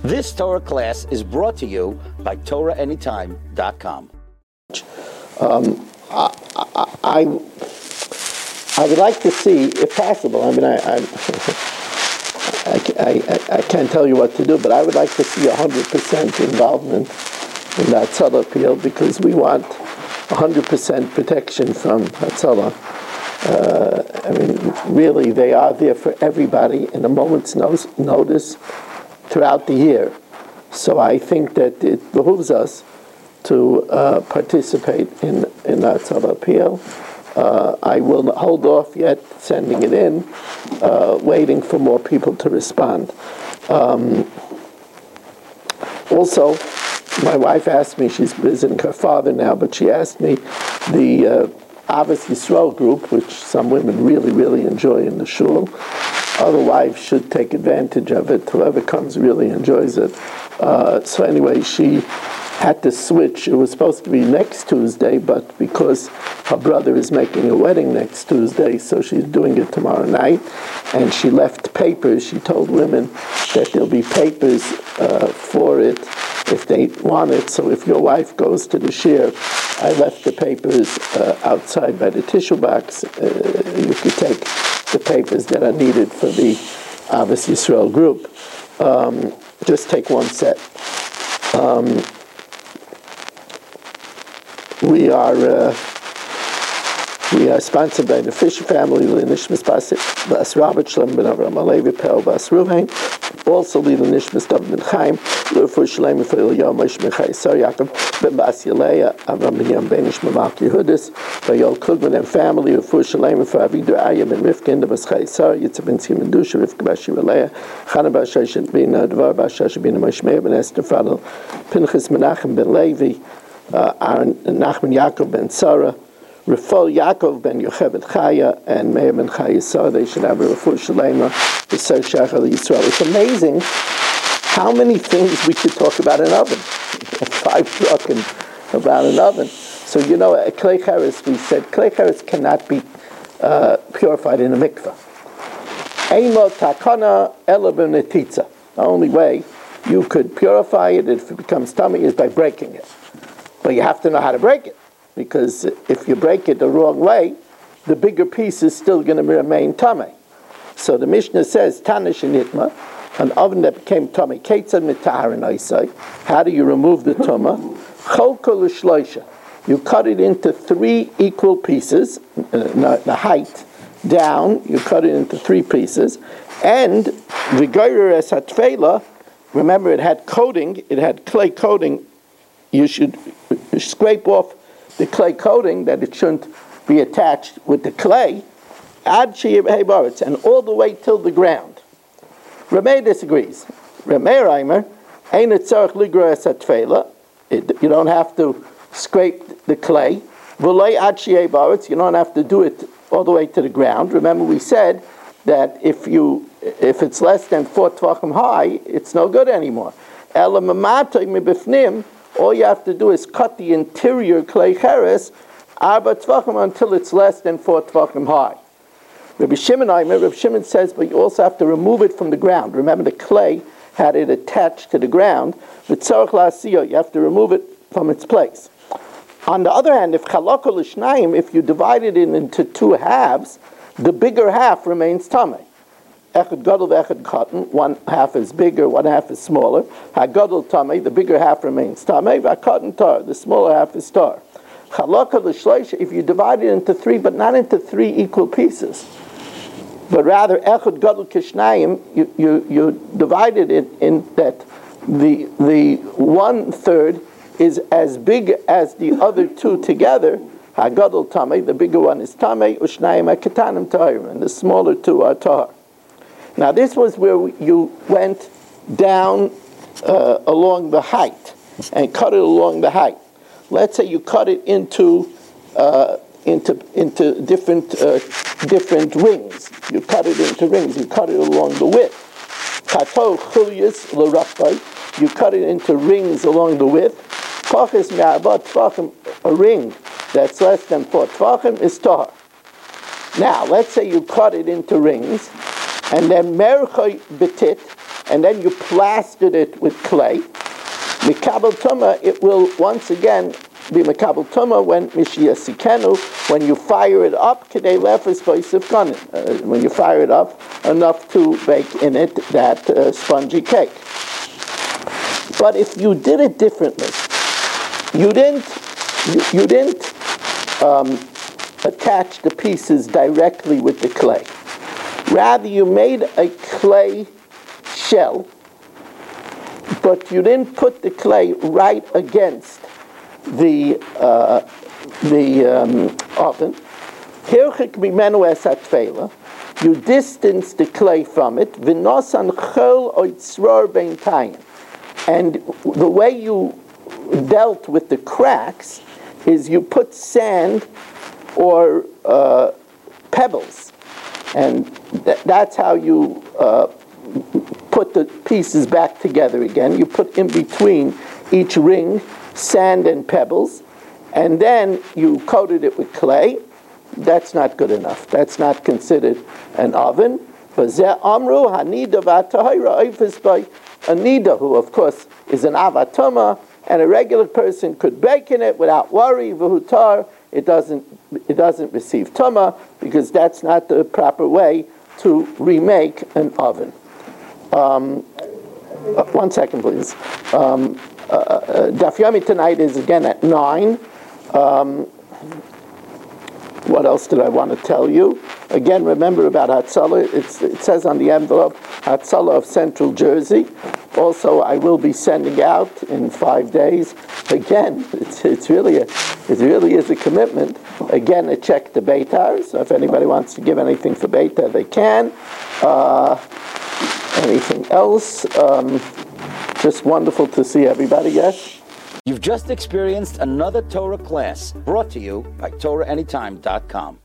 This Torah class is brought to you by TorahAnytime.com. I would like to see, if possible, I mean, I can't tell you what to do, but I would like to see 100% involvement in the Hatzalah appeal, because we want 100% protection from Hatzalah. I mean, really, they are there for everybody in a moment's notice throughout the year. So I think that it behooves us to participate in the Hatzalah appeal. I will hold off yet sending it in, waiting for more people to respond. Also, my wife asked me, she's visiting her father now, but she asked me the Avos Yisrael group, which some women really, really enjoy in the shul. Other wives should take advantage of it. Whoever comes really enjoys it. So anyway, she had to switch. It was supposed to be next Tuesday, but because her brother is making a wedding next Tuesday, so she's doing it tomorrow night. And she left papers. She told women that there'll be papers for it if they want it. So if your wife goes to the shir, I left the papers outside by the tissue box. You could take the papers that are needed for the Avos Yisrael group. Just take one set. We are sponsored by the Fisher family, Nishmas Bas Robert Shlem ben Avram Alevi Pel Bas Ruvain. Also, lead the Nishmas David ben Chaim, Lurfur Shlem for Ilyom Moshe Mechai Sar Yaakov ben Bas Yeleah, Avram ben Yom Benish Mamak Yehudis, by Yol Klugman and family, Lurfur Shlem for Avidu Aya ben Rivkin, the Bas Chai Sar, Yitzhak ben Simon Dusha, Rivka Bas Yeleah, Chana Bas Shashat ben Dvar Bas Shashat ben Moshe Meir ben Esther Fadel, Pinchas Menachem ben Levi, Aaron Nachman Yaakov ben Sarah, Rafal Yaakov ben Yocheved Chaya, and Meir ben Chaya Sarah. They should have a Rafur Shalema, the Ser Shachar Yisrael. It's amazing how many things we could talk about an oven. 5 talking about an oven. So you know, at Klei Cheres, we said Klei Cheres cannot be purified in a mikveh. Eimo takana ela b'netitza. The only way you could purify it if it becomes tummy is by breaking it. But you have to know how to break it, because if you break it the wrong way, the bigger piece is still going to remain tummy. So the Mishnah says, Tanish and Itma, an oven that became tummy, Ketzad mitahar and Isai. How do you remove the tumah? Cholko l'shloisha. You cut it into 3 equal pieces, the height down, you cut it into 3 pieces, and v'goyer es hatfela, remember it had coating, it had clay coating. You should scrape off the clay coating, that it shouldn't be attached with the clay, ad sheyev and all the way till the ground. Rameh disagrees. Rameh Reimer, ein etzarech ligra es hatfela. You don't have to scrape the clay. V'lei ad sheyev you don't have to do it all the way to the ground. Remember, we said that if it's less than 4 tvachim high, it's no good anymore. Ela mamatay mibifnim. All you have to do is cut the interior Klei Cheres arba tvachim until it's less than 4 tvachim high. Rabbi Shimon says, but you also have to remove it from the ground. Remember, the clay had it attached to the ground. V'tzarech la'asiyo, you have to remove it from its place. On the other hand, if chalako l'shnayim, if you divide it into 2 halves, the bigger half remains tamei. Echad gadol v'echad katan, 1 half is bigger, 1 half is smaller. Ha-gadol tamei, the bigger half remains tamei. Va-katan tar, the smaller half is tar. Chalaka l'shloisha, if you divide it into 3, but not into 3 equal pieces, but rather echad gadol kishnayim, you divided it in that the 1/3 is as big as the other 2 together. Ha-gadol tamei, the bigger one is tamei. Ushnayim ha-katanim tarim, and the smaller 2 are tar. Now this was where you went down along the height and cut it along the height. Let's say you cut it into different rings. You cut it into rings. You cut it along the width. Kato chulyus l'rachbai. You cut it into rings along the width. Pachis me'abat tvachim, a ring that's less than 4 tvachim is tahar. Now let's say you cut it into rings. And then merchay betit, and then you plastered it with clay, Mikabel Tumah, it will once again be Mikabel Tumah when Mishiach Sikenu, when you fire it up, Kedei Lefes Boisef Ganin, when you fire it up enough to bake in it that spongy cake. But if you did it differently, you didn't attach the pieces directly with the clay. Rather, you made a clay shell, but you didn't put the clay right against the oven. You distance the clay from it. And the way you dealt with the cracks is you put sand or pebbles, and that's how you put the pieces back together again. You put in between each ring sand and pebbles, and then you coated it with clay. That's not good enough. That's not considered an oven. Anida, who of course is an avatuma, and a regular person could bake in it without worry. V'hutar, it doesn't receive tuma, because that's not the proper way to remake an oven. 1 second, please. Daf Yomi tonight is again at 9. What else did I want to tell you? Again, remember about Hatzalah. It says on the envelope, Hatzalah of Central Jersey. Also, I will be sending out in 5 days. Again, it really is a commitment. Again, a check to Beitar. So if anybody wants to give anything for Beitar, they can. Anything else? Just wonderful to see everybody. Yes? You've just experienced another Torah class brought to you by TorahAnytime.com.